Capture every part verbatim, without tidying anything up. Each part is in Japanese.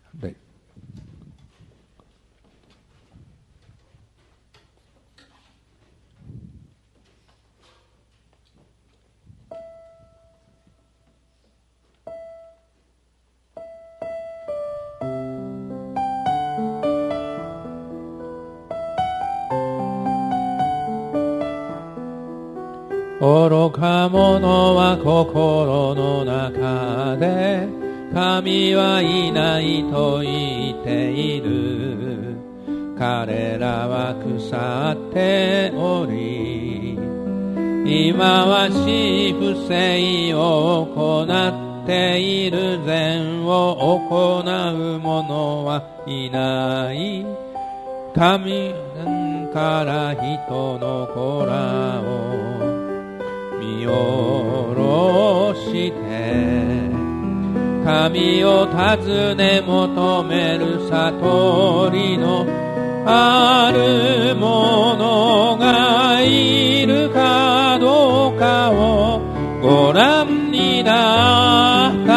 はい。愚か者は心の中で神はいないと言っている。彼らは腐っており、忌まわしい不正を行っている。善を行う者はいない。神から人の子らを見下ろして神を尋ね求める悟りのある者がいるかどうかをご覧になった。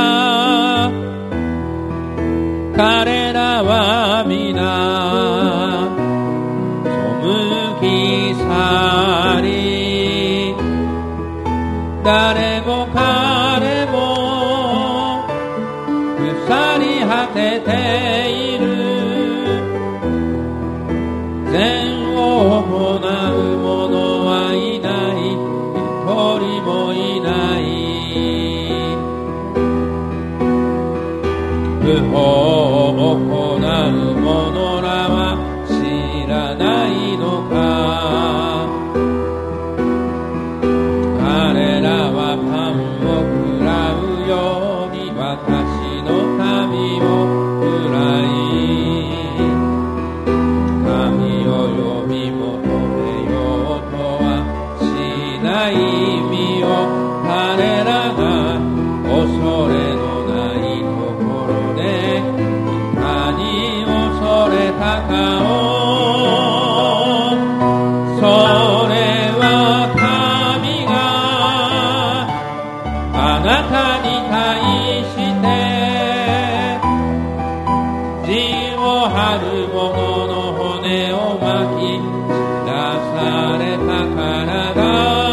彼らは皆背き去り、誰も彼も腐り果てている。善を行う者はいない、一人もいない。不法を行う者らは知らないのか。彼らはパンを食らうように私の民を食らい、神を呼び求めようとはしない身を。彼らが恐れのないところでいかに恐れたかを。それは神があなたに対して地を張る者の骨を巻き散らされたからだ。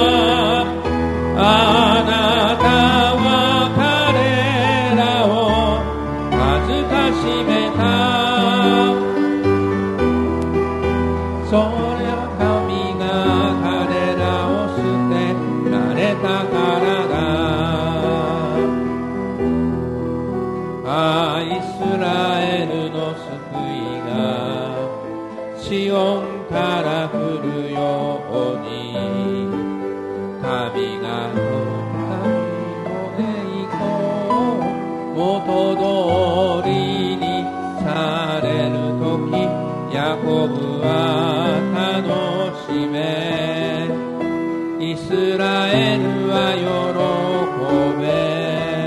あなたは彼らを恥ずかしめた。それは神が彼らを捨てられたからだ。ああ、イスラエルの救いがシオンから降るように、神が神の栄光元通りにされるとき、ヤコブは楽しめ、イスラエルは喜べ。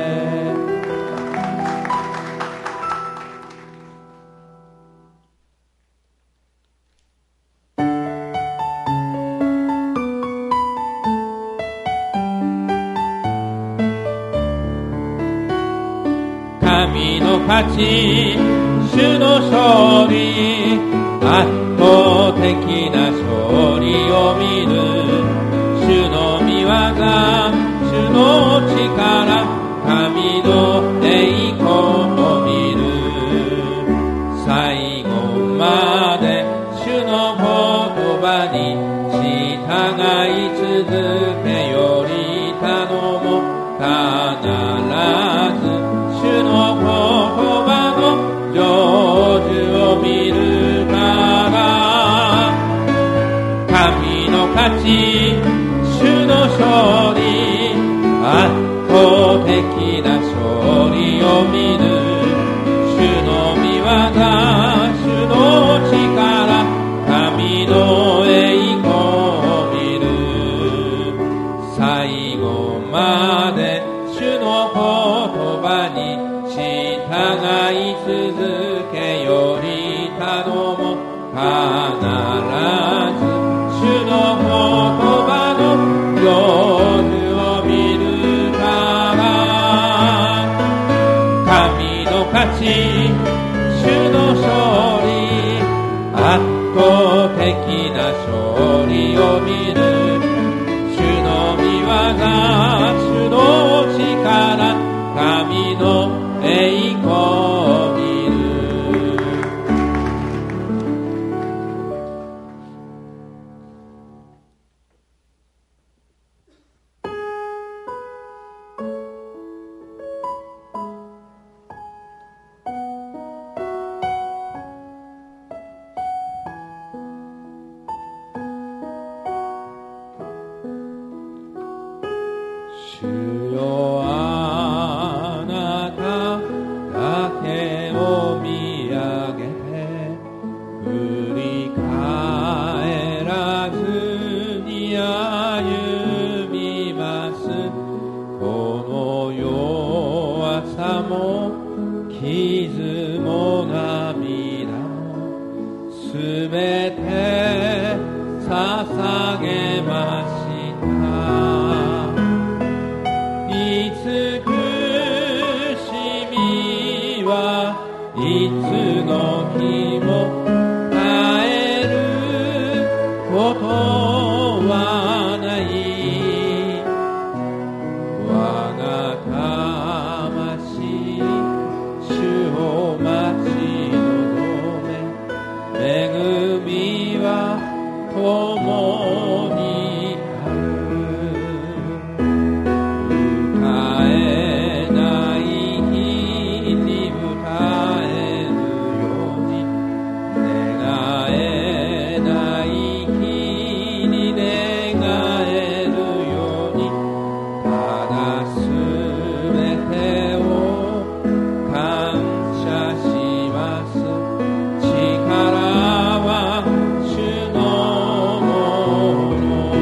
神の勝ち、主の勝利、圧倒的な勝利を見る。主の御業、主の力、神の栄光を見る。最後まで主の言葉に従い続けより頼もう。必ず主の言葉の成就を見るから。神の勝ち、主の勝利、圧倒的な勝利を見る。主の御業、主の力、神の栄光を見る。最後まで主の言葉に従い続けより頼もう。必ず主の言葉の成就を見るから。神の勝ち、 主の勝利、圧倒的な勝利を見る。主の御業、主の力、神の栄光を見る。主よ、あなただけを見上げて、振り返らずに歩みます。この弱さも傷も涙もすべて捧げました。慈しみはいつの日も絶えることはない。我が魂、主を待ち望め、恵みは共にある。歌えない日に歌えるように、願えない日に願えるように、ただすべてを感謝します。力は主のもの。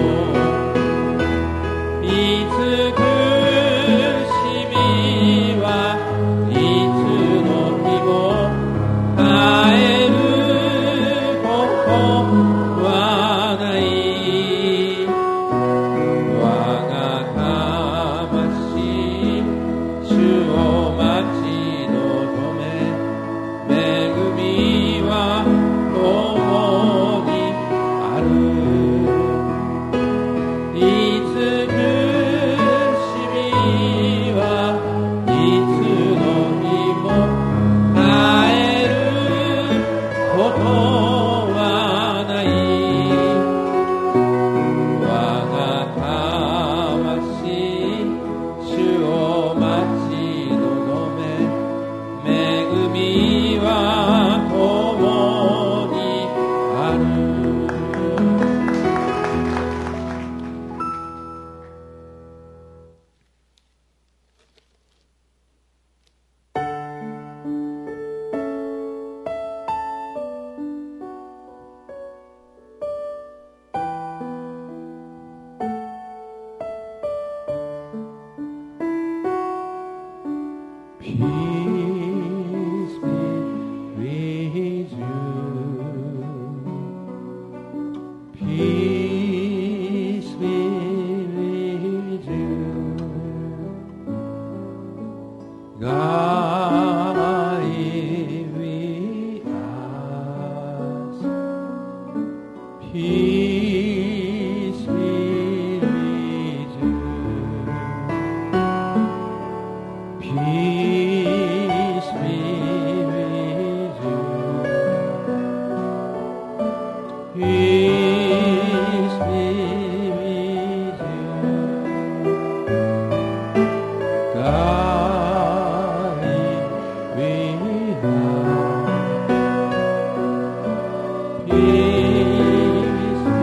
いつくしみはいつの日も絶えることはない。我が魂、主を待ち望め、恵みは共にある。いつくしみはいつの日も絶えることはない。我が魂、主を待ち望め、恵みは共にある。Peace be with you. Peace be with you. God is with us. Peace be with you. Peace be with you. Peace be with you. God is with us. Peace be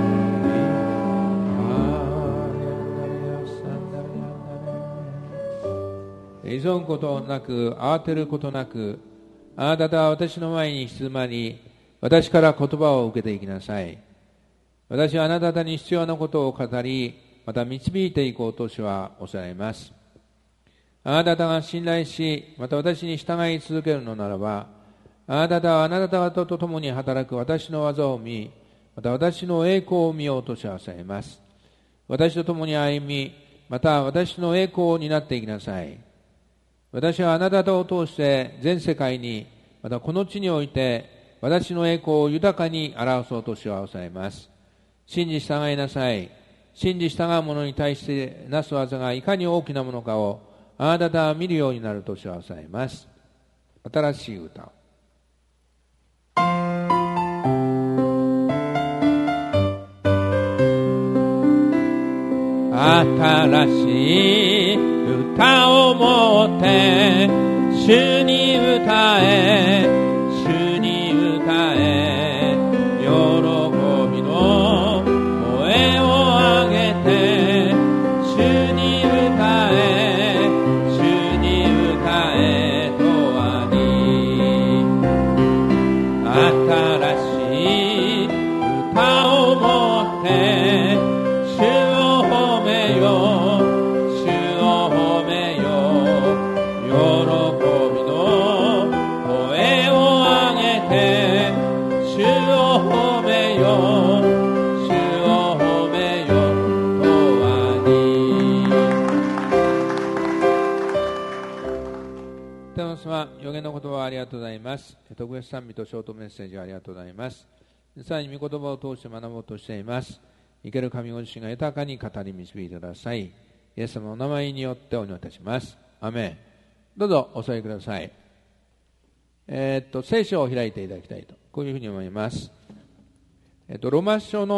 with us. 急ぐことなく、慌てることなく、あなたは私の前に静まり、私から言葉を受けていきなさい。私はあなたに必要なことを語り、また導いていこうと主はおっしゃいます。あなたが信頼し、また私に従い続けるのならば、あなたはあなた方と共に働く私の技を見、また私の栄光を見ようと主はおっしゃいます。私と共に歩み、また私の栄光を担っていきなさい。私はあなたを通して全世界にまたこの地において私の栄光を豊かに表そうと主はおさえます。信じ従いなさい。信じ従う者に対してなす技がいかに大きなものかをあなた方は見るようになると主はおさえます。新しい歌を。新しい歌をもって主に歌え、主に歌え、喜びの声を上げて主に歌え、主に歌えとはに新しい歌をもって主を褒めよ、主を褒めよ、喜びの声を上げて主を褒めよ、主を褒めよとはに。天の様、予言の言葉をありがとうございます。特別賛美とショートメッセージをありがとうございます。さらに御言葉を通して学ぼうとしています。生ける神ご自身が豊かに語り導いてください。イエス様のお名前によってお祈りいたします。アメン。どうぞお座りください。えー、っと聖書を開いていただきたいと、こういうふうに思います。えー、っとローマ書の